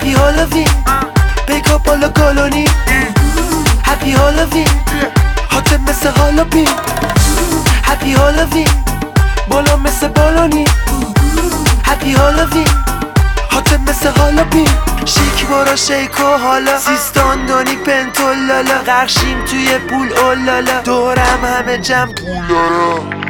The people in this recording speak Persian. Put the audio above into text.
هپی هالوین بیکا بالا کالونی هپی هالوین هات مثل هالوپین هپی هالوین بالا مثل بالونی هپی هالوین هات مثل هالوپین شیک بارا شیک و حالا سیستان دانی پنتولالا غرشیم توی پول اولالا دورم همه جمع پولارا